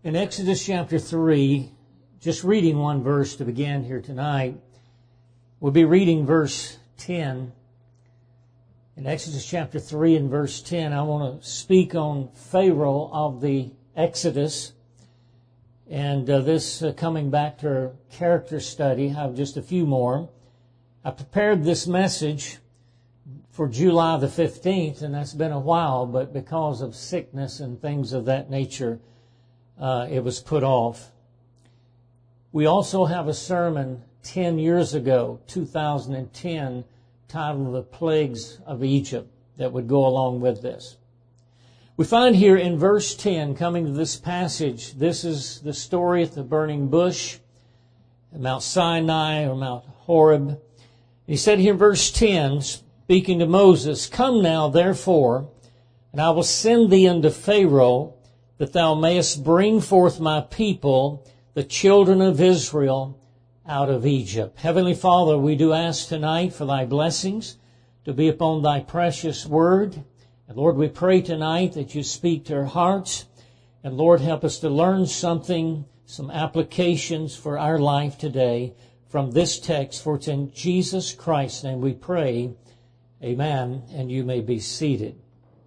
In Exodus chapter 3, just reading one verse to begin here tonight, we'll be reading verse 10. In Exodus chapter 3 and verse 10, I want to speak on Pharaoh of the Exodus. And this coming back to our character study, I have just a few more. I prepared this message for July the 15th, and that's been a while, but because of sickness and things of that nature, it was put off. We also have a sermon 10 years ago, 2010, titled The Plagues of Egypt, that would go along with this. We find here in verse 10, coming to this passage, this is the story at the burning bush, at Mount Sinai or Mount Horeb. He said here in verse 10, speaking to Moses, "Come now, therefore, and I will send thee unto Pharaoh, that thou mayest bring forth my people, the children of Israel, out of Egypt." Heavenly Father, we do ask tonight for thy blessings to be upon thy precious word. And Lord, we pray tonight that you speak to our hearts. And Lord, help us to learn something, some applications for our life today from this text. For it's in Jesus Christ's name we pray. Amen. And you may be seated.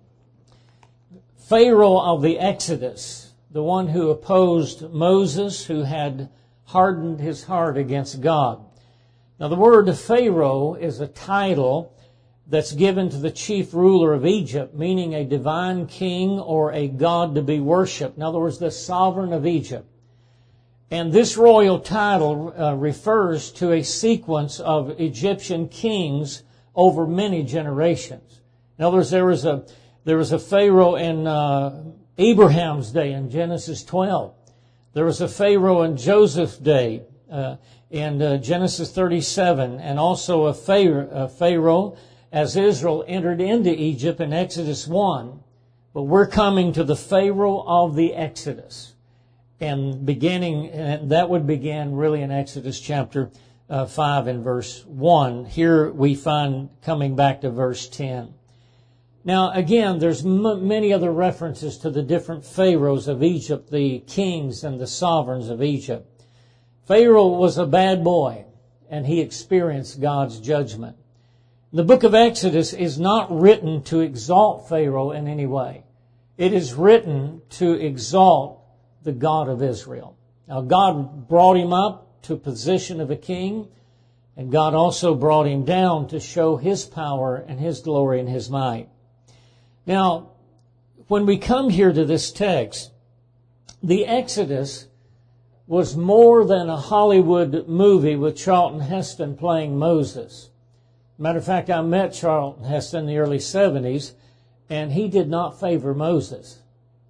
Pharaoh of the Exodus, the one who opposed Moses, who had hardened his heart against God. Now the word Pharaoh is a title that's given to the chief ruler of Egypt, meaning a divine king or a god to be worshipped. In other words, the sovereign of Egypt. And this royal title refers to a sequence of Egyptian kings over many generations. In other words, there was a Pharaoh in Abraham's day in Genesis 12. There was a Pharaoh in Joseph's day in Genesis 37, and also a Pharaoh as Israel entered into Egypt in Exodus 1. But we're coming to the Pharaoh of the Exodus. And that would begin really in Exodus chapter 5 and verse 1. Here we find coming back to verse 10. Now, again, there's many other references to the different pharaohs of Egypt, the kings and the sovereigns of Egypt. Pharaoh was a bad boy, and he experienced God's judgment. The book of Exodus is not written to exalt Pharaoh in any way. It is written to exalt the God of Israel. Now, God brought him up to a position of a king, and God also brought him down to show his power and his glory and his might. Now, when we come here to this text, the Exodus was more than a Hollywood movie with Charlton Heston playing Moses. Matter of fact, I met Charlton Heston in the early 70s, and he did not favor Moses.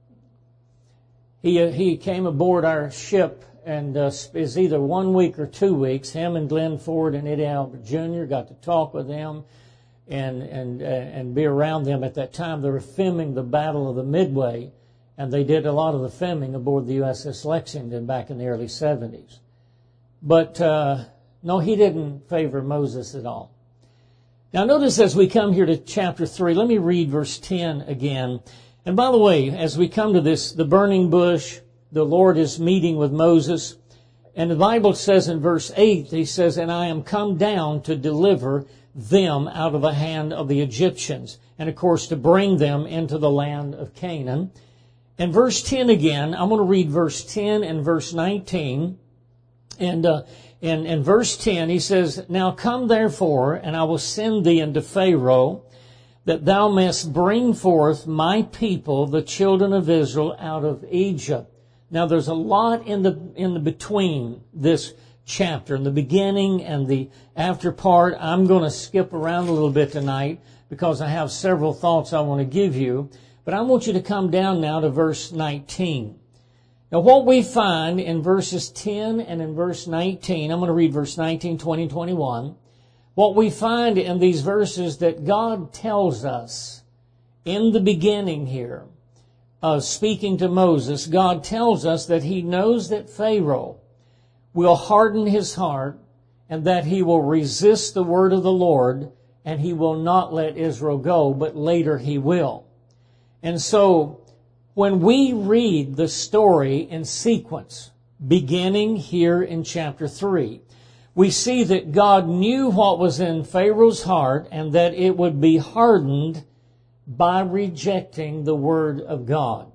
He came aboard our ship, and is either 1 week or 2 weeks. Him and Glenn Ford and Eddie Albert Jr. got to talk with them and be around them. At that time, they were filming the Battle of the Midway, and they did a lot of the filming aboard the USS Lexington back in the early 70s. But no, he didn't favor Moses at all. Now notice as we come here to chapter 3, let me read verse 10 again. And by the way, as we come to this, the burning bush, the Lord is meeting with Moses. And the Bible says in verse 8, he says, "And I am come down to deliver them out of the hand of the Egyptians." And of course, to bring them into the land of Canaan. And verse 10 again, I'm going to read verse 10 and verse 19. And in verse 10, he says, "Now come therefore, and I will send thee unto Pharaoh, that thou mayest bring forth my people, the children of Israel, out of Egypt." Now there's a lot in the between this chapter, in the beginning and the after part. I'm going to skip around a little bit tonight because I have several thoughts I want to give you. But I want you to come down now to verse 19. Now what we find in verses 10 and in verse 19, I'm going to read verse 19, 20, and 21. What we find in these verses that God tells us in the beginning here, speaking to Moses, God tells us that he knows that Pharaoh will harden his heart and that he will resist the word of the Lord and he will not let Israel go, but later he will. And so When we read the story in sequence, beginning here in chapter 3, we see that God knew what was in Pharaoh's heart and that it would be hardened by rejecting the Word of God.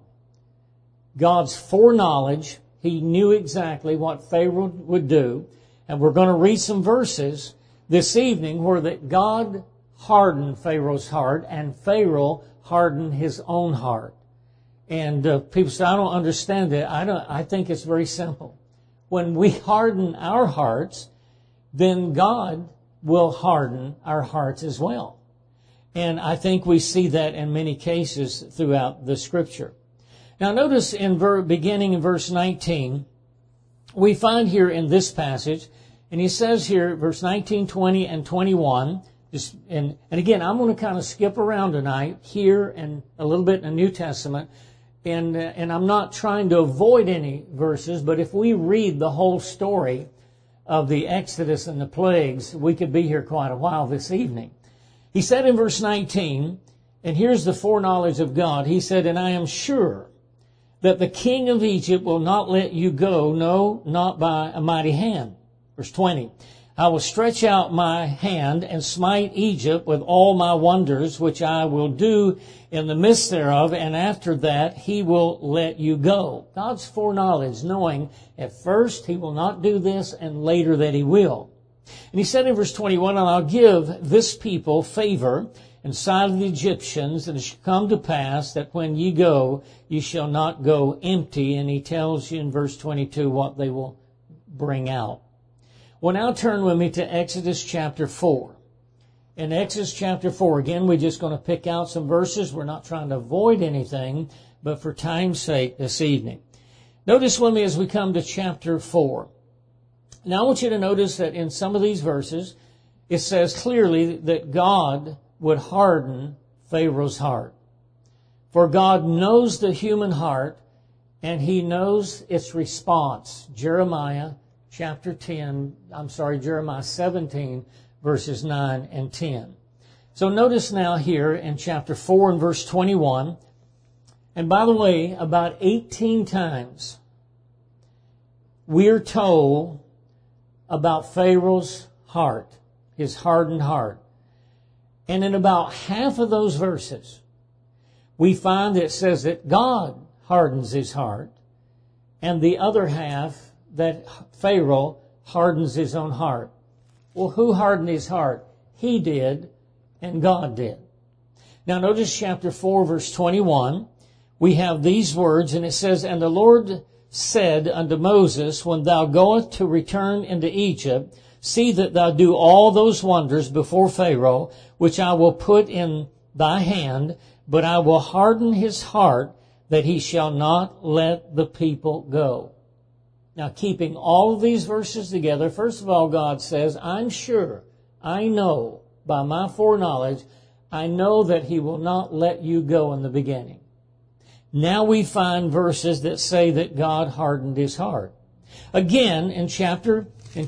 God's foreknowledge, He knew exactly what Pharaoh would do. And we're going to read some verses this evening where that God hardened Pharaoh's heart and Pharaoh hardened his own heart. And people say, I don't understand it. I think it's very simple. When we harden our hearts, then God will harden our hearts as well. And I think we see that in many cases throughout the Scripture. Now notice beginning in verse 19, we find here in this passage, and he says here, verse 19, 20, and 21, and again, I'm going to kind of skip around tonight here and a little bit in the New Testament, and I'm not trying to avoid any verses, but if we read the whole story of the Exodus and the plagues, we could be here quite a while this evening. He said in verse 19, and here's the foreknowledge of God, he said, and I am sure that the king of Egypt will not let you go, no, not by a mighty hand. Verse 20, I will stretch out my hand and smite Egypt with all my wonders, which I will do in the midst thereof, and after that he will let you go. God's foreknowledge, knowing at first he will not do this and later that he will. And he said in verse 21, and I'll give this people favor in sight of the Egyptians, and it shall come to pass that when ye go, ye shall not go empty. And he tells you in verse 22 what they will bring out. Well, now turn with me to Exodus chapter 4. In Exodus chapter 4, again, we're just going to pick out some verses. We're not trying to avoid anything, but for time's sake this evening. Notice with me as we come to chapter 4. Now I want you to notice that in some of these verses, it says clearly that God would harden Pharaoh's heart. For God knows the human heart, and He knows its response. Jeremiah 17, verses 9 and 10. So notice now here in chapter 4 and verse 21, and by the way, about 18 times we're told about Pharaoh's heart, his hardened heart. And in about half of those verses, we find that it says that God hardens his heart, and the other half that Pharaoh hardens his own heart. Well, who hardened his heart? He did, and God did. Now notice chapter 4, verse 21. We have these words, and it says, and the Lord said unto Moses, when thou goest to return into Egypt, see that thou do all those wonders before Pharaoh, which I will put in thy hand, but I will harden his heart, that he shall not let the people go. Now, keeping all of these verses together, first of all, God says, I'm sure, I know, by my foreknowledge, I know that he will not let you go in the beginning. Now we find verses that say that God hardened his heart. Again, in chapter 7,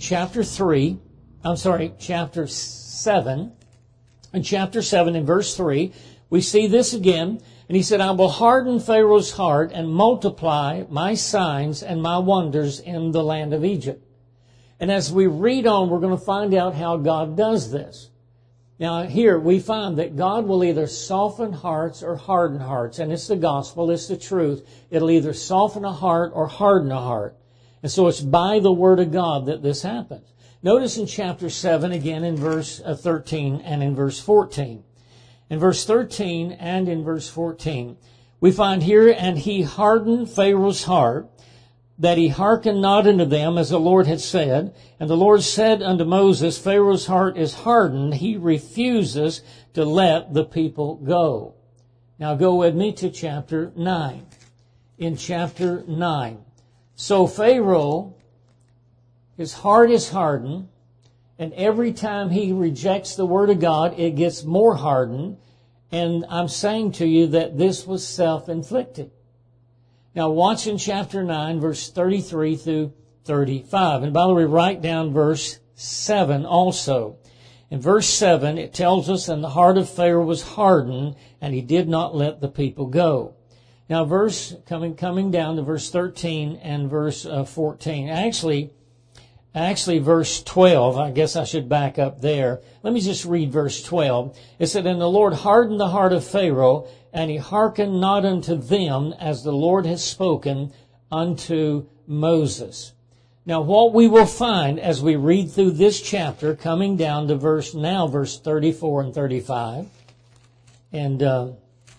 in chapter 7 in verse 3, we see this again. And he said, I will harden Pharaoh's heart and multiply my signs and my wonders in the land of Egypt. And as we read on, we're going to find out how God does this. Now here we find that God will either soften hearts or harden hearts. And it's the gospel, it's the truth. It'll either soften a heart or harden a heart. And so it's by the word of God that this happens. Notice in chapter 7 again in verse 13 and in verse 14. In verse 13 and in verse 14, we find here, and he hardened Pharaoh's heart, that he hearkened not unto them, as the Lord had said. And the Lord said unto Moses, Pharaoh's heart is hardened, he refuses to let the people go. Now go with me to chapter 9. In chapter 9. So Pharaoh, his heart is hardened, and every time he rejects the word of God, it gets more hardened. And I'm saying to you that this was self-inflicted. Now watch in chapter 9, verse 33 through 35. And by the way, write down verse 7 also. In verse 7, it tells us, and the heart of Pharaoh was hardened, and he did not let the people go. Now, coming down to verse 13 and verse 14. Actually, verse 12, I guess I should back up there. Let me just read verse 12. It said, "And the Lord hardened the heart of Pharaoh, and he hearkened not unto them, as the Lord has spoken unto Moses." Now, what we will find as we read through this chapter, coming down to verse 34 and 35. And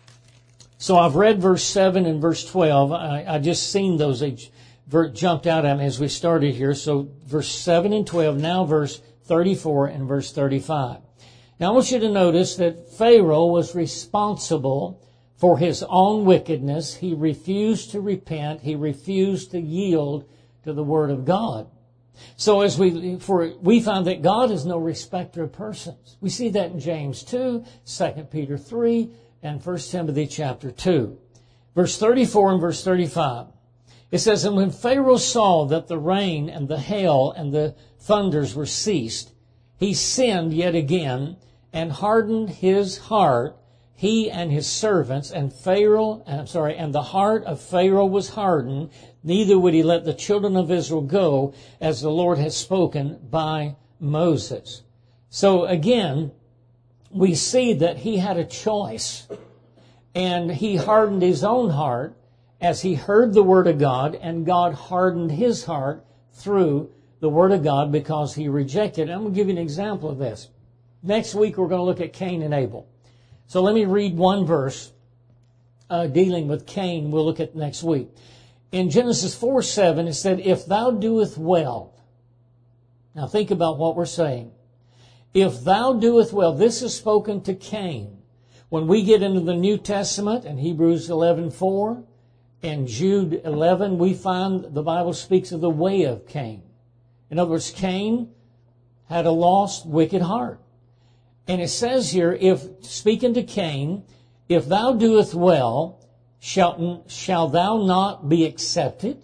so I've read verse 7 and verse 12. I just seen those. They jumped out at me as we started here. So verse 7 and 12, now verse 34 and verse 35. Now I want you to notice that Pharaoh was responsible for his own wickedness. He refused to repent. He refused to yield to the Word of God. So as we find that God is no respecter of persons. We see that in James 2, 2 Peter 3, and 1 Timothy chapter 2. Verse 34 and verse 35. It says, "And when Pharaoh saw that the rain and the hail and the thunders were ceased, he sinned yet again and hardened his heart, he and his servants, and the heart of Pharaoh was hardened, neither would he let the children of Israel go, as the Lord has spoken by Moses." So again, we see that he had a choice, and he hardened his own heart as he heard the Word of God, and God hardened his heart through the Word of God because he rejected it. I'm going to give you an example of this. Next week we're going to look at Cain and Abel. So let me read one verse dealing with Cain. We'll look at next week. In Genesis 4:7 it said, "If thou doest well." Now think about what we're saying. If thou doest well, this is spoken to Cain. When we get into the New Testament in Hebrews 11:4 and Jude 11, we find the Bible speaks of the way of Cain. In other words, Cain had a lost, wicked heart. And it says here, speaking to Cain, "If thou doest well, shall thou not be accepted?"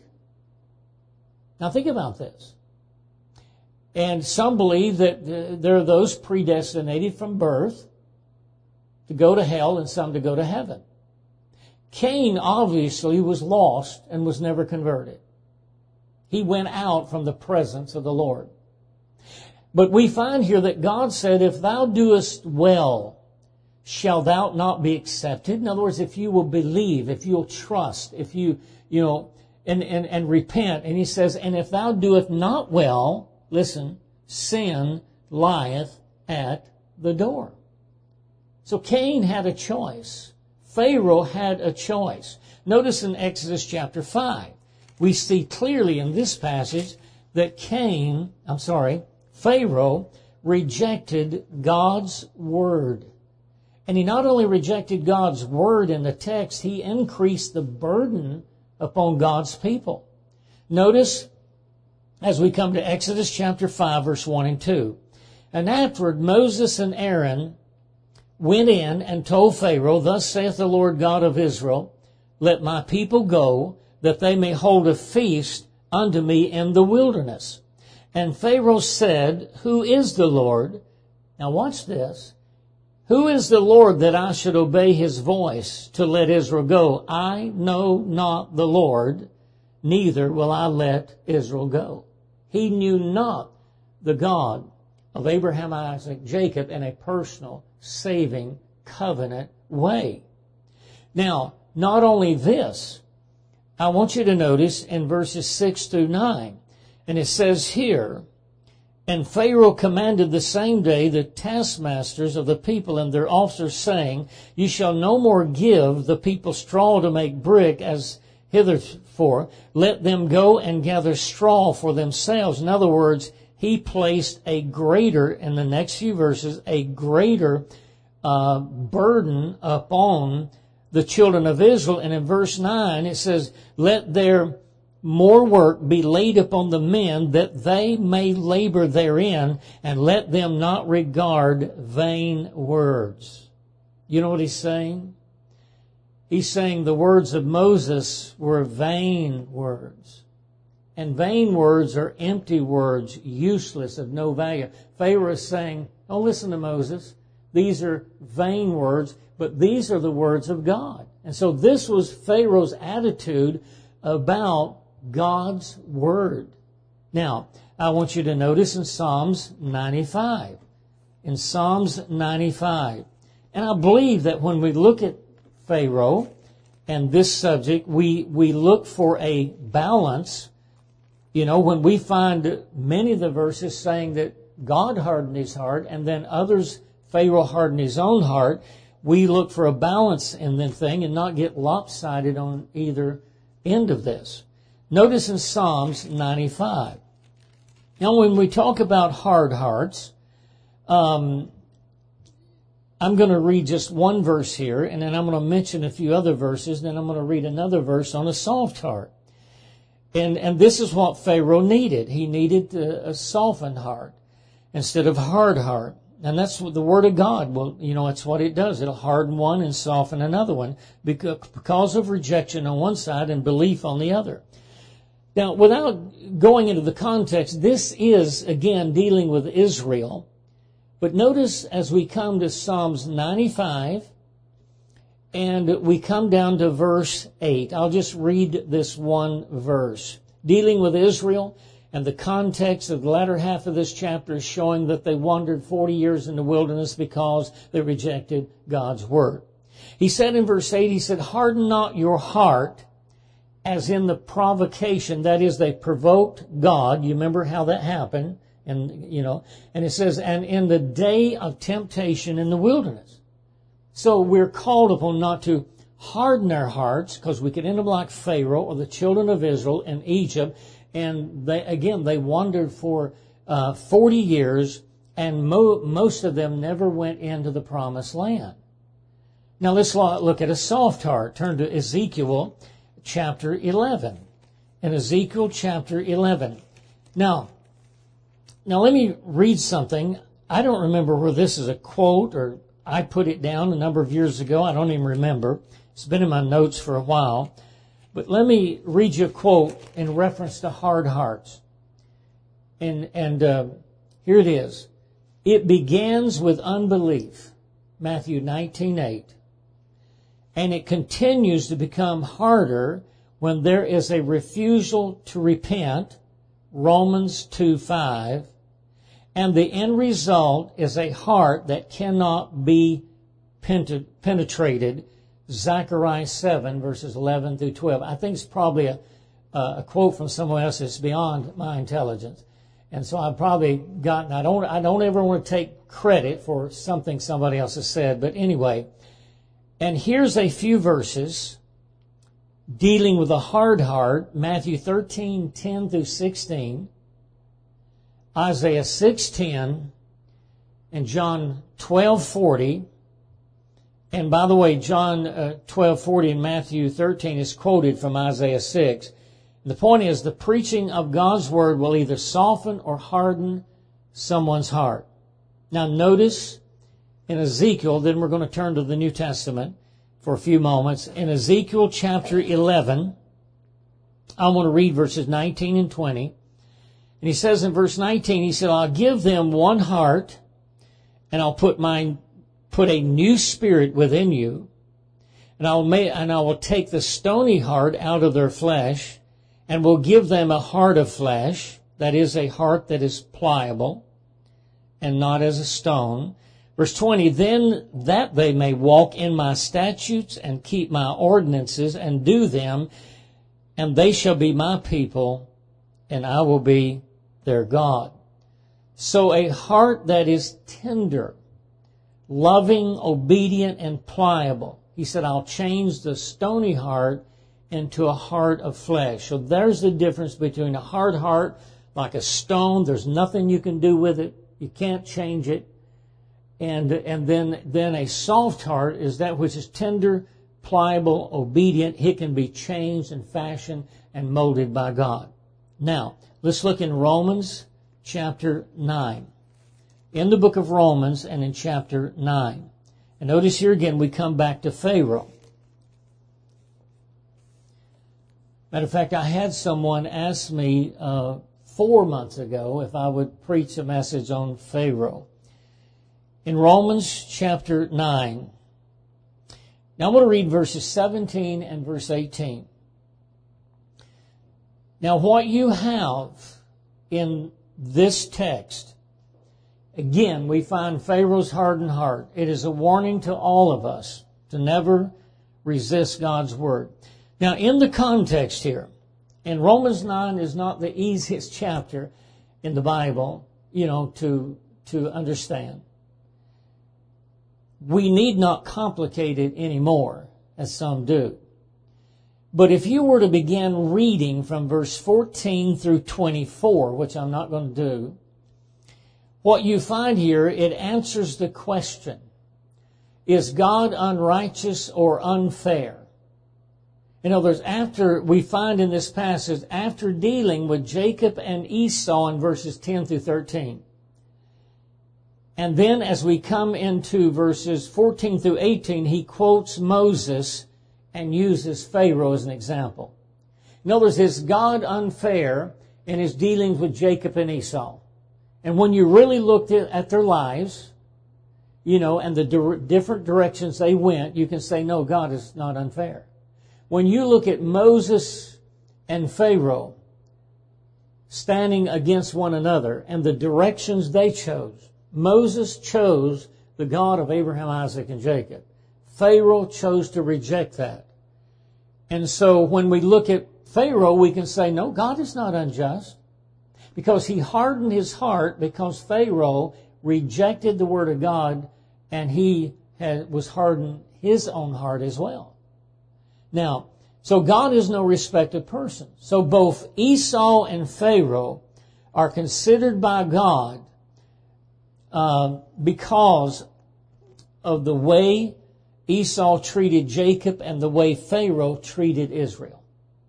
Now think about this. And some believe that there are those predestinated from birth to go to hell and some to go to heaven. Cain obviously was lost and was never converted. He went out from the presence of the Lord. But we find here that God said, "If thou doest well, shall thou not be accepted?" In other words, if you will believe, if you'll trust, if you and repent. And he says, "And if thou doest not well," listen, "sin lieth at the door." So Cain had a choice. Pharaoh had a choice. Notice in Exodus chapter 5, we see clearly in this passage that Pharaoh rejected God's word. And he not only rejected God's word in the text, he increased the burden upon God's people. Notice, as we come to Exodus chapter 5, verse 1 and 2. "And afterward Moses and Aaron went in and told Pharaoh, Thus saith the Lord God of Israel, Let my people go, that they may hold a feast unto me in the wilderness. And Pharaoh said, Who is the Lord?" Now watch this. "Who is the Lord that I should obey his voice to let Israel go? I know not the Lord, neither will I let Israel go." He knew not the God of Abraham, Isaac, Jacob in a personal, saving, covenant way. Now, not only this, I want you to notice in verses 6 through 9, and it says here, "And Pharaoh commanded the same day the taskmasters of the people and their officers, saying, You shall no more give the people straw to make brick as hitherto. Let them go and gather straw for themselves." In other words, he placed a greater, in the next few verses, a greater burden upon the children of Israel. And in verse 9 it says, "Let their more work be laid upon the men, that they may labor therein, and let them not regard vain words." You know what he's saying? He's saying the words of Moses were vain words. And vain words are empty words, useless, of no value. Pharaoh is saying, "Oh, listen to Moses. These are vain words, but these are the words of God. And so this was Pharaoh's attitude about God's Word. Now, I want you to notice in Psalms 95. In Psalms 95. And I believe that when we look at Pharaoh and this subject, we look for a balance. You know, when we find many of the verses saying that God hardened his heart and then others, Pharaoh hardened his own heart, we look for a balance in the thing and not get lopsided on either end of this. Notice in Psalms 95. Now, when we talk about hard hearts, I'm going to read just one verse here, and then I'm going to mention a few other verses, then I'm going to read another verse on a soft heart. And this is what Pharaoh needed. He needed a softened heart instead of a hard heart. And that's what the Word of God, well, you know, it's what it does. It'll harden one and soften another one because of rejection on one side and belief on the other. Now, without going into the context, this is, again, dealing with Israel. But notice as we come to Psalms 95, and we come down to verse 8. I'll just read this one verse. Dealing with Israel, and the context of the latter half of this chapter is showing that they wandered 40 years in the wilderness because they rejected God's Word. He said in verse 8, he said, harden not your heart as in the provocation. That is, they provoked God. You remember how that happened? And, you know, and it says, and in the day of temptation in the wilderness. So we're called upon not to harden our hearts, because we could end up like Pharaoh or the children of Israel in Egypt. And they wandered for 40 years, and most of them never went into the promised land. Now let's look at a soft heart. Turn to Ezekiel chapter 11. In Ezekiel chapter 11. Now let me read something. I don't remember where this is a quote, or I put it down a number of years ago. I don't even remember. It's been in my notes for a while. But let me read you a quote in reference to hard hearts. And here it is. It begins with unbelief, Matthew 19:8. And it continues to become harder when there is a refusal to repent, Romans 2:5. And the end result is a heart that cannot be penetrated, Zechariah 7, verses 11 through 12. I think it's probably a quote from someone else that's beyond my intelligence. And so I've probably gotten, I don't ever want to take credit for something somebody else has said, but anyway. And here's a few verses dealing with a hard heart, Matthew 13:10 through 16, Isaiah 6:10, and John 12:40. And by the way, John 12:40 and Matthew 13 is quoted from Isaiah 6. And the point is, the preaching of God's Word will either soften or harden someone's heart. Now notice in Ezekiel, then we're going to turn to the New Testament for a few moments. In Ezekiel chapter 11, I want to read verses 19 and 20. And he says in verse 19, he said, I'll give them one heart, and I'll put a new spirit within you, and I will take the stony heart out of their flesh, and will give them a heart of flesh, that is, a heart that is pliable, and not as a stone. Verse 20, then that they may walk in my statutes and keep my ordinances and do them, and they shall be my people, and I will be their God. So a heart that is tender, loving, obedient, and pliable. He said, I'll change the stony heart into a heart of flesh. So there's the difference between a hard heart, like a stone. There's nothing you can do with it. You can't change it. And then a soft heart is that which is tender, pliable, obedient. It can be changed and fashioned and molded by God. Now, let's look in Romans chapter 9. In the book of Romans and in chapter 9. And notice here again we come back to Pharaoh. Matter of fact, I had someone ask me 4 months ago if I would preach a message on Pharaoh. In Romans chapter 9, Now I'm going to read verses 17 and verse 18. Now what you have in this text, again, we find Pharaoh's hardened heart. It is a warning to all of us to never resist God's word. Now in the context here, and Romans 9 is not the easiest chapter in the Bible, to understand. We need not complicate it anymore, as some do. But if you were to begin reading from verse 14 through 24, which I'm not going to do, what you find here, it answers the question, is God unrighteous or unfair? In other words, after we find in this passage, after dealing with Jacob and Esau in verses 10 through 13, and then as we come into verses 14 through 18, he quotes Moses and uses Pharaoh as an example. In other words, is God unfair in his dealings with Jacob and Esau? And when you really looked at their lives, and the different directions they went, you can say, no, God is not unfair. When you look at Moses and Pharaoh standing against one another and the directions they chose, Moses chose the God of Abraham, Isaac, and Jacob. Pharaoh chose to reject that. And so when we look at Pharaoh, we can say, no, God is not unjust. Because he hardened his heart because Pharaoh rejected the word of God and he was hardened his own heart as well. Now, so God is no respecter of persons. So both Esau and Pharaoh are considered by God because of the way Esau treated Jacob and the way Pharaoh treated Israel.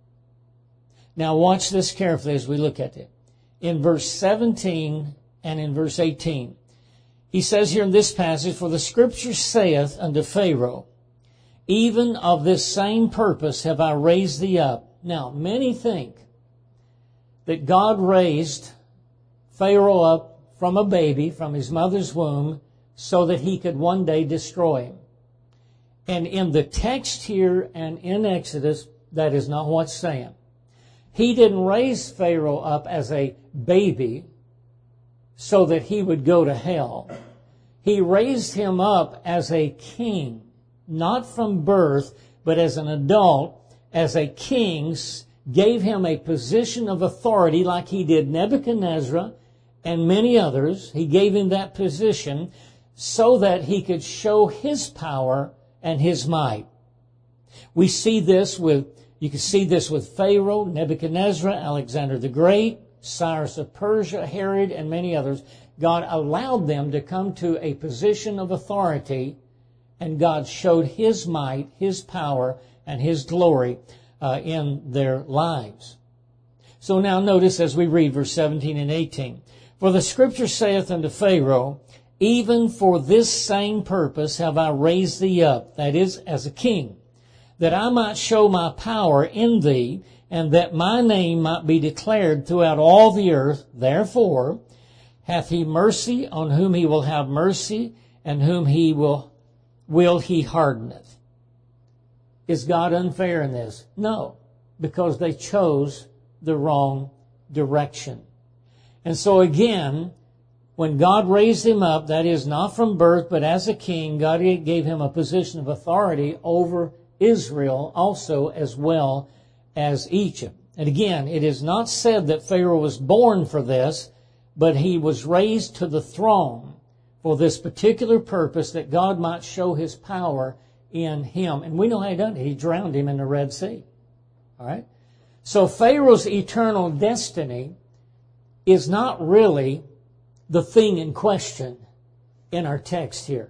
Now watch this carefully as we look at it. In verse 17 and in verse 18, he says here in this passage, for the scripture saith unto Pharaoh, even of this same purpose have I raised thee up. Now, many think that God raised Pharaoh up from a baby, from his mother's womb, so that he could one day destroy him. And in the text here and in Exodus, that is not what's saying. He didn't raise Pharaoh up as a baby so that he would go to hell. He raised him up as a king, not from birth, but as an adult, as a king, gave him a position of authority like he did Nebuchadnezzar and many others. He gave him that position so that he could show his power and his might. We see this you can see this with Pharaoh, Nebuchadnezzar, Alexander the Great, Cyrus of Persia, Herod, and many others. God allowed them to come to a position of authority, and God showed his might, his power, and his glory in their lives. So now notice as we read verse 17 and 18. For the scripture saith unto Pharaoh, even for this same purpose have I raised thee up, that is, as a king, that I might show my power in thee, and that my name might be declared throughout all the earth. Therefore hath he mercy on whom he will have mercy, and whom he will he hardeneth. Is God unfair in this? No, because they chose the wrong direction. And so again, when God raised him up, that is not from birth, but as a king, God gave him a position of authority over Israel also as well as Egypt. And again, it is not said that Pharaoh was born for this, but he was raised to the throne for this particular purpose, that God might show his power in him. And we know how he done it. He drowned him in the Red Sea. All right? So Pharaoh's eternal destiny is not really the thing in question in our text here.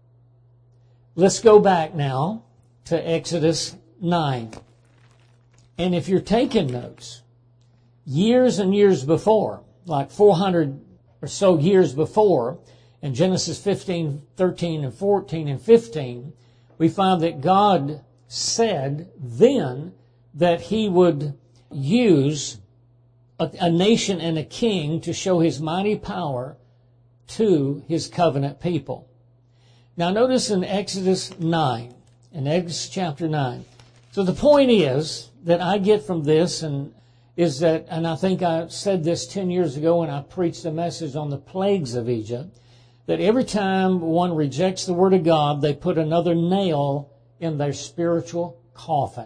Let's go back now to Exodus 9. And if you're taking notes, years and years before, like 400 or so years before, in Genesis 15, 13, and 14, and 15, we find that God said then that he would use a nation and a king to show his mighty power to his covenant people. Now notice in Exodus 9, In Exodus chapter 9. So the point is that I get from this and I think I said this 10 years ago when I preached a message on the plagues of Egypt, that every time one rejects the Word of God, they put another nail in their spiritual coffin.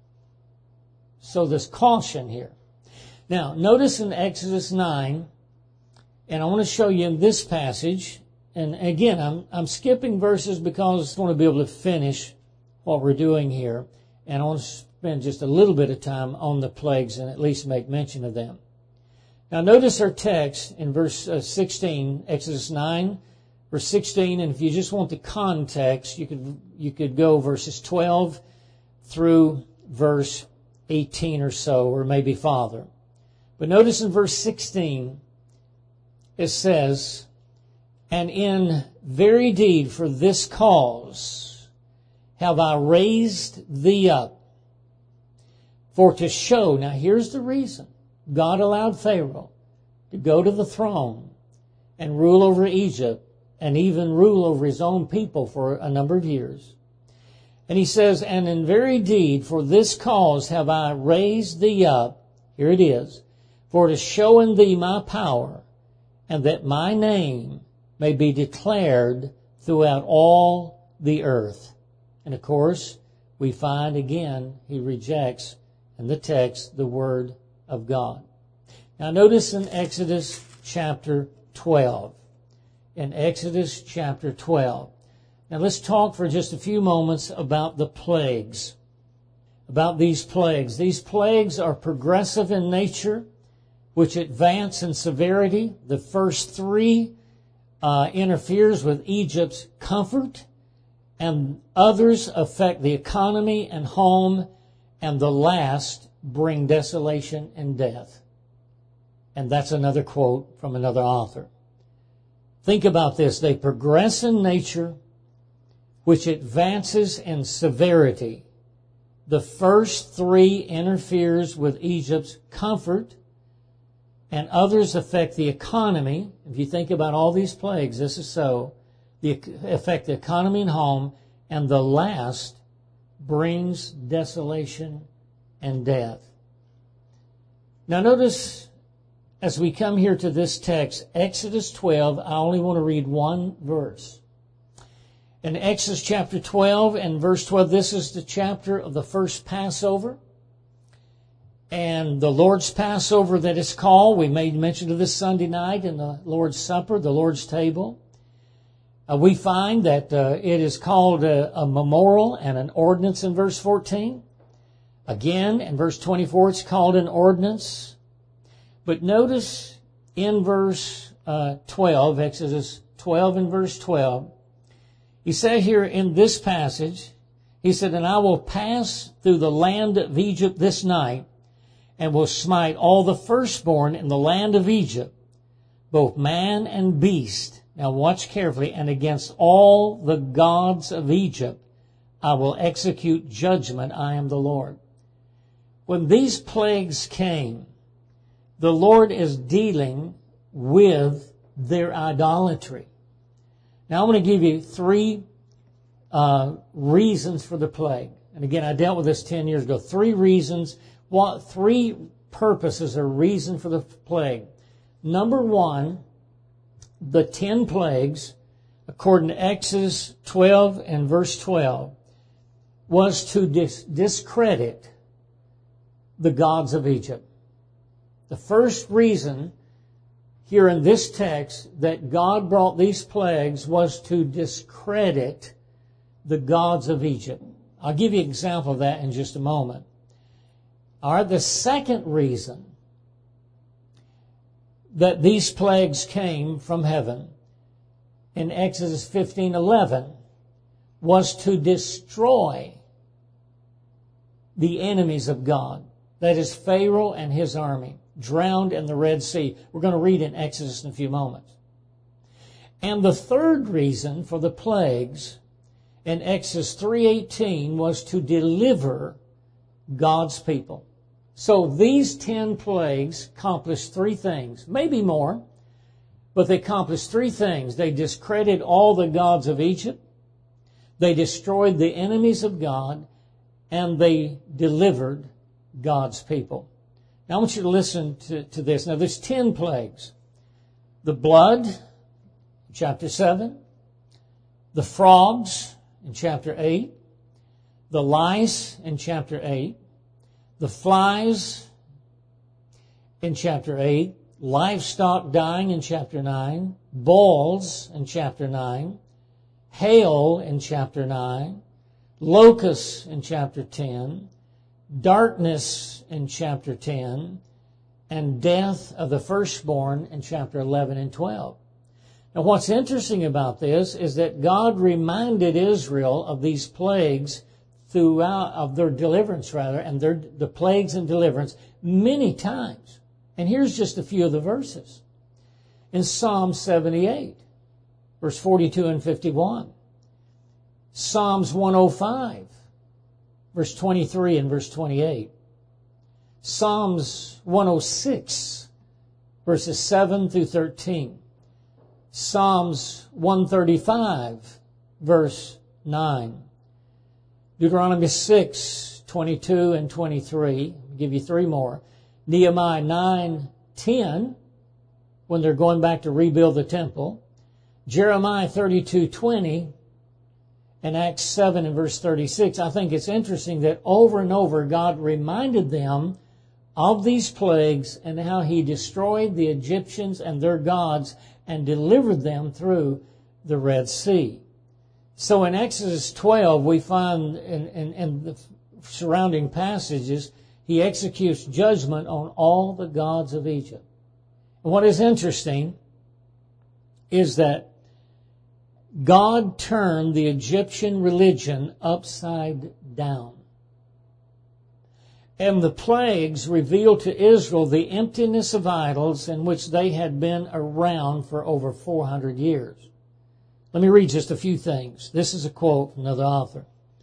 So there's caution here. Now, notice in Exodus 9, and I want to show you in this passage, and again, I'm skipping verses because I want to be able to finish what we're doing here, and I want to spend just a little bit of time on the plagues and at least make mention of them. Now, notice our text in verse 16, Exodus 9, verse 16, and if you just want the context, you could go verses 12 through verse 18 or so, or maybe farther. But notice in verse 16, it says, "And in very deed for this cause have I raised thee up, for to show," now here's the reason. God allowed Pharaoh to go to the throne and rule over Egypt and even rule over his own people for a number of years. And he says, "And in very deed for this cause have I raised thee up," here it is, "for to show in thee my power, and that my name may be declared throughout all the earth." And of course, we find again, he rejects in the text the Word of God. Now notice in Exodus chapter 12. In Exodus chapter 12. Now let's talk for just a few moments about the plagues. About these plagues. These plagues are progressive in nature, which advance in severity. The first three interferes with Egypt's comfort, and others affect the economy and home, and the last bring desolation and death. And that's another quote from another author. Think about this. They progress in nature, which advances in severity. The first three interferes with Egypt's comfort, and others affect the economy. If you think about all these plagues, this is so. They affect the economy and home, and the last brings desolation and death. Now notice, as we come here to this text, Exodus 12, I only want to read one verse. In Exodus chapter 12 and verse 12, this is the chapter of the first Passover. And the Lord's Passover that is called, we made mention of this Sunday night in the Lord's Supper, the Lord's table. We find that it is called a memorial and an ordinance in verse 14. Again, in verse 24, it's called an ordinance. But notice in verse 12, Exodus 12 and verse 12, he said here in this passage, he said, "And I will pass through the land of Egypt this night, and will smite all the firstborn in the land of Egypt, both man and beast." Now watch carefully. "And against all the gods of Egypt I will execute judgment. I am the Lord." When these plagues came, the Lord is dealing with their idolatry. Now I'm going to give you three reasons for the plague. And again, I dealt with this 10 years ago. Three reasons. Three purposes or reason for the plague. Number one, the 10 plagues, according to Exodus 12 and verse 12, was to discredit the gods of Egypt. The first reason here in this text that God brought these plagues was to discredit the gods of Egypt. I'll give you an example of that in just a moment. All right, the second reason that these plagues came from heaven in Exodus 15:11 was to destroy the enemies of God. That is Pharaoh and his army, drowned in the Red Sea. We're going to read in Exodus in a few moments. And the third reason for the plagues in Exodus 3:18 was to deliver God's people. So these 10 plagues accomplished three things, maybe more, but they accomplished three things. They discredited all the gods of Egypt. They destroyed the enemies of God, and they delivered God's people. Now I want you to listen to this. Now there's 10 plagues. The blood, chapter 7. The frogs, in chapter 8. The lice, in chapter 8. The flies, in chapter 8. Livestock dying, in chapter 9. Boils, in chapter 9. Hail, in chapter 9. Locusts, in chapter 10. Darkness, in chapter 10. And death of the firstborn, in chapter 11 and 12. Now what's interesting about this is that God reminded Israel of these plagues throughout, of their deliverance rather, and the plagues and deliverance many times. And here's just a few of the verses. In Psalm 78, verse 42 and 51. Psalms 105, verse 23 and verse 28. Psalms 106, verses 7 through 13. Psalms 135, verse 9. Deuteronomy 6, 22 and 23. I'll give you 3 more. Nehemiah 9, 10, when they're going back to rebuild the temple. Jeremiah 32, 20, and Acts 7 and verse 36. I think it's interesting that over and over God reminded them of these plagues and how He destroyed the Egyptians and their gods and delivered them through the Red Sea. So in Exodus 12, we find in the surrounding passages, He executes judgment on all the gods of Egypt. And what is interesting is that God turned the Egyptian religion upside down. And the plagues revealed to Israel the emptiness of idols in which they had been around for over 400 years. Let me read just a few things. This is a quote from another author.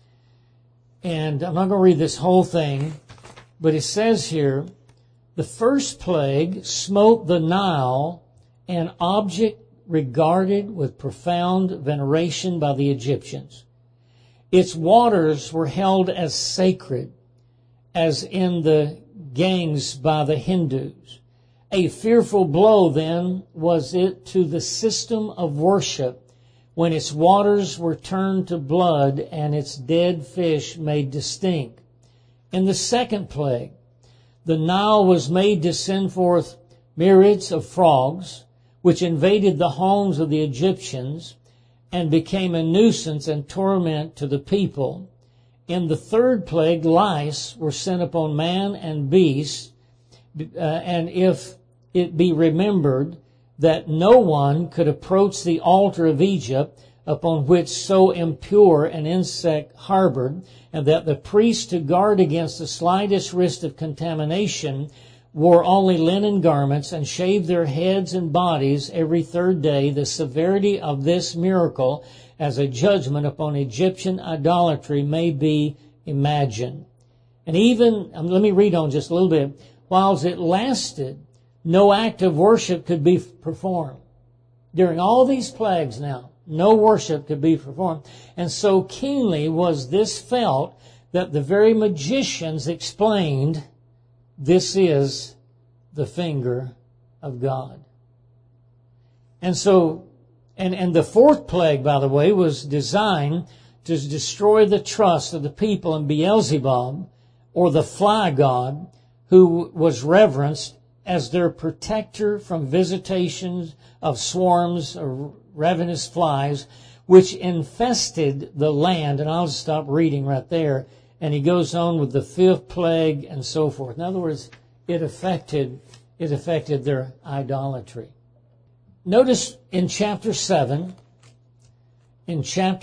And I'm not going to read this whole thing, but it says here, the first plague smote the Nile, an object regarded with profound veneration by the Egyptians. Its waters were held as sacred, as in the Ganges by the Hindus. A fearful blow, then, was it to the system of worship when its waters were turned to blood and its dead fish made distinct. In the second plague, the Nile was made to send forth myriads of frogs, which invaded the homes of the Egyptians and became a nuisance and torment to the people. In the third plague, lice were sent upon man and beast, and if it be remembered that no one could approach the altar of Egypt upon which so impure an insect harbored, and that the priests, to guard against the slightest risk of contamination, wore only linen garments and shaved their heads and bodies every third day, the severity of this miracle as a judgment upon Egyptian idolatry may be imagined. And even, let me read on just a little bit, whilst it lasted, no act of worship could be performed. During all these plagues now, no worship could be performed. And so keenly was this felt that the very magicians explained, this is the finger of God. And so, and the fourth plague, by the way, was designed to destroy the trust of the people in Beelzebub, or the fly god, who was reverenced as their protector from visitations of swarms of ravenous flies, which infested the land. And I'll stop reading right there. And he goes on with the fifth plague and so forth. In other words, it affected their idolatry. Notice in chapter 7, and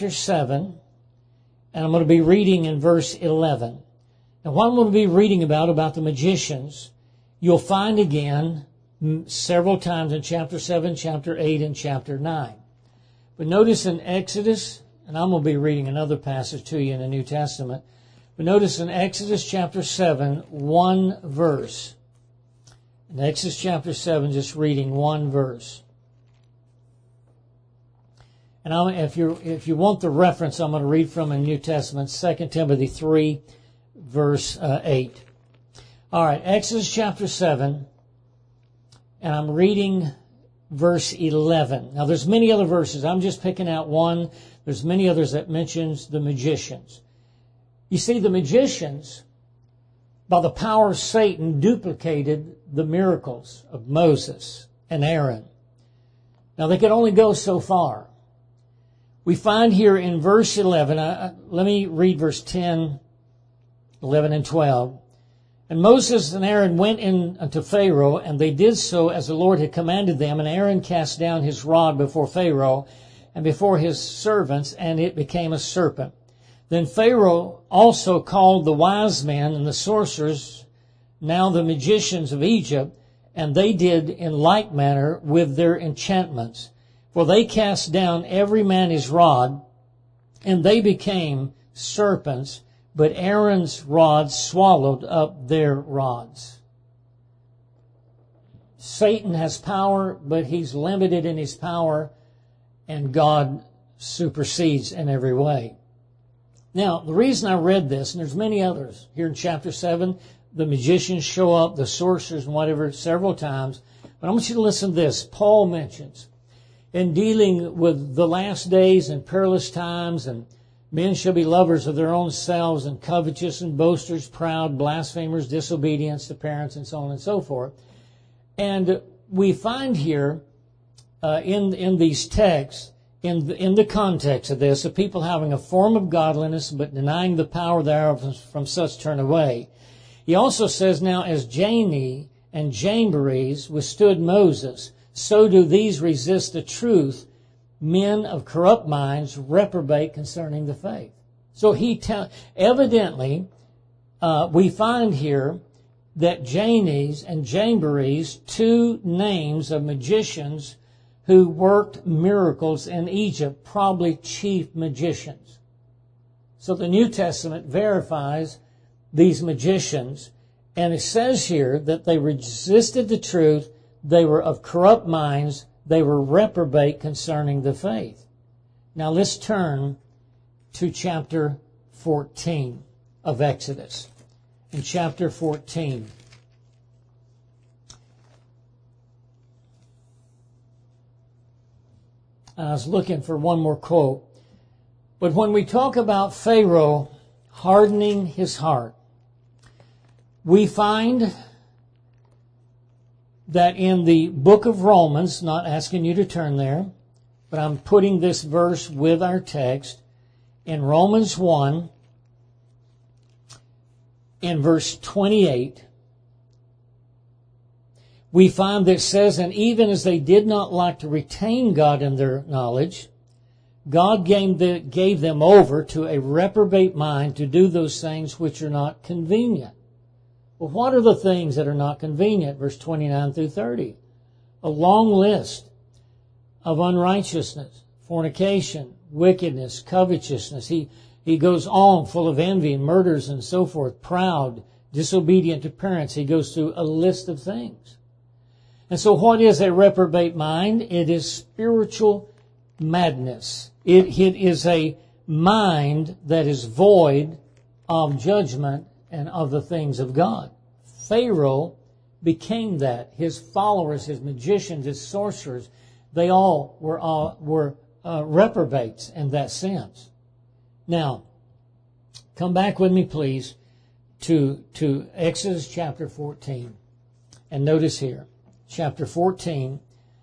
I'm going to be reading in verse 11. Now, what I'm going to be reading about the magicians, you'll find again several times in chapter 7, chapter 8, and chapter 9. But notice in Exodus, and I'm going to be reading another passage to you in the New Testament, but notice in Exodus chapter 7, one verse. In Exodus chapter 7, just reading one verse. And if you want the reference, I'm going to read from the New Testament, 2 Timothy 3, verse 8. All right, Exodus chapter 7, and I'm reading verse 11. Now, there's many other verses. I'm just picking out one. There's many others that mentions the magicians. You see, the magicians, by the power of Satan, duplicated the miracles of Moses and Aaron. Now, they could only go so far. We find here in verse 11, let me read verse 10, 11, and 12. And Moses and Aaron went in unto Pharaoh, and they did so as the Lord had commanded them. And Aaron cast down his rod before Pharaoh and before his servants, and it became a serpent. Then Pharaoh also called the wise men and the sorcerers, now the magicians of Egypt, and they did in like manner with their enchantments. For they cast down every man his rod, and they became serpents, but Aaron's rod swallowed up their rods. Satan has power, but he's limited in his power, and God supersedes in every way. Now, the reason I read this, and there's many others, here in chapter 7, the magicians show up, the sorcerers and whatever, several times. But I want you to listen to this. Paul mentions, in dealing with the last days and perilous times, and men shall be lovers of their own selves, and covetous and boasters, proud, blasphemers, disobedience to parents, and so on and so forth. And we find here in these texts, in the context of this, of people having a form of godliness but denying the power thereof, from such turn away. He also says, now as Jannes and Jambres withstood Moses, so do these resist the truth. Men of corrupt minds reprobate concerning the faith. So evidently, we find here that Jannes and Jambres, two names of magicians who worked miracles in Egypt, probably chief magicians. So the New Testament verifies these magicians, and it says here that they resisted the truth, they were of corrupt minds, they were reprobate concerning the faith. Now let's turn to chapter 14 of Exodus. In chapter 14, I was looking for one more quote. But when we talk about Pharaoh hardening his heart, we find that in the book of Romans, not asking you to turn there, but I'm putting this verse with our text, in Romans 1, in verse 28, we find that it says, and even as they did not like to retain God in their knowledge, God gave them over to a reprobate mind to do those things which are not convenient. Well, what are the things that are not convenient? Verse 29 through 30. A long list of unrighteousness, fornication, wickedness, covetousness. He goes on full of envy and murders and so forth, proud, disobedient to parents. He goes through a list of things. And so what is a reprobate mind? It is spiritual madness. It is a mind that is void of judgment and of the things of God. Pharaoh became that. His followers, his magicians, his sorcerers, they all were reprobates in that sense. Now, come back with me, please, to Exodus chapter 14. And notice here, chapter 14.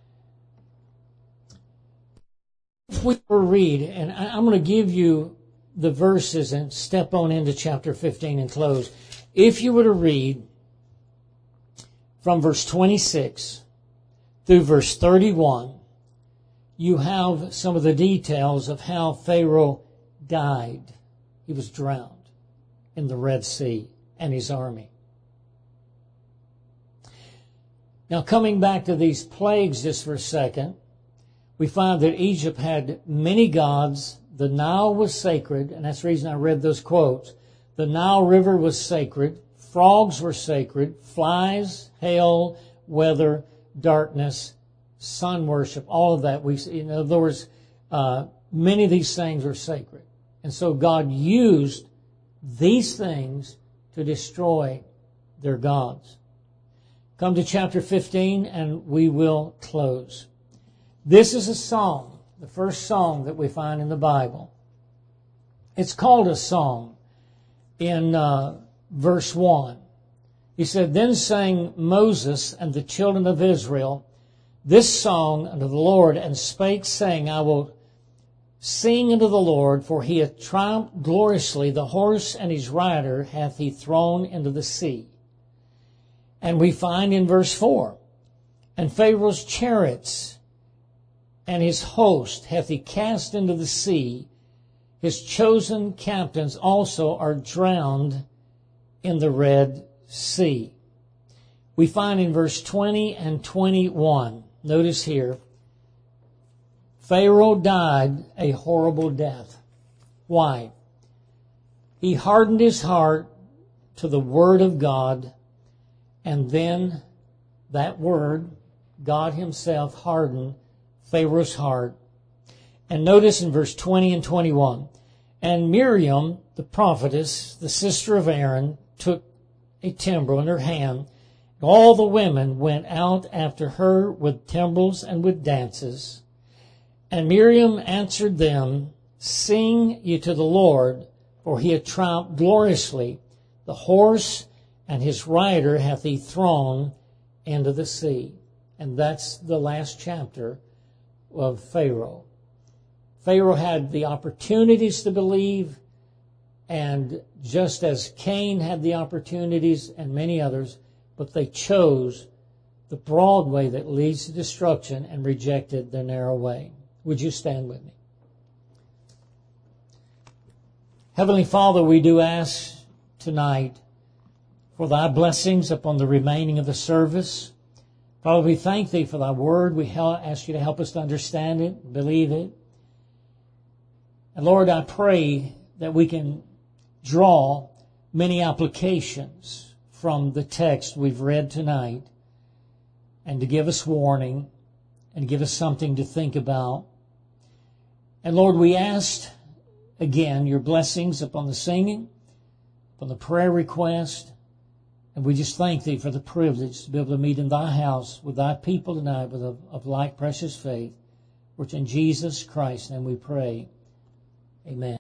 If we were to read, and I'm going to give you the verses and step on into chapter 15 and close. If you were to read from verse 26 through verse 31, you have some of the details of how Pharaoh died. He was drowned in the Red Sea and his army. Now, coming back to these plagues just for a second, we find that Egypt had many gods. The Nile was sacred, and that's the reason I read those quotes. The Nile River was sacred. Frogs were sacred. Flies, hail, weather, darkness, sun worship, all of that. In other words, many of these things are sacred. And so God used these things to destroy their gods. Come to chapter 15 and we will close. This is a song, the first song that we find in the Bible. It's called a song in verse 1. He said, "Then sang Moses and the children of Israel this song unto the Lord, and spake, saying, I will sing unto the Lord, for he hath triumphed gloriously. The horse and his rider hath he thrown into the sea." And we find in verse 4, "And Pharaoh's chariots and his host hath he cast into the sea. His chosen captains also are drowned in the Red Sea." We find in verse 20 and 21, notice here, Pharaoh died a horrible death. Why? He hardened his heart to the word of God, and then that word, God himself, hardened Pharaoh's heart. And notice in verse 20 and 21, "And Miriam, the prophetess, the sister of Aaron, took a timbrel in her hand. All the women went out after her with timbrels and with dances. And Miriam answered them, Sing ye to the Lord, for he hath triumphed gloriously. The horse and his rider hath he thrown into the sea." And that's the last chapter of Pharaoh. Pharaoh had the opportunities to believe, and just as Cain had the opportunities and many others, but they chose the broad way that leads to destruction and rejected the narrow way. Would you stand with me? Heavenly Father, we do ask tonight for thy blessings upon the remaining of the service. Father, we thank thee for thy word. We ask you to help us to understand it, believe it. And Lord, I pray that we can draw many applications from the text we've read tonight, and to give us warning and give us something to think about. And Lord, we ask again your blessings upon the singing, upon the prayer request, and we just thank thee for the privilege to be able to meet in thy house with thy people tonight with of like precious faith, which in Jesus Christ's name we pray. Amen.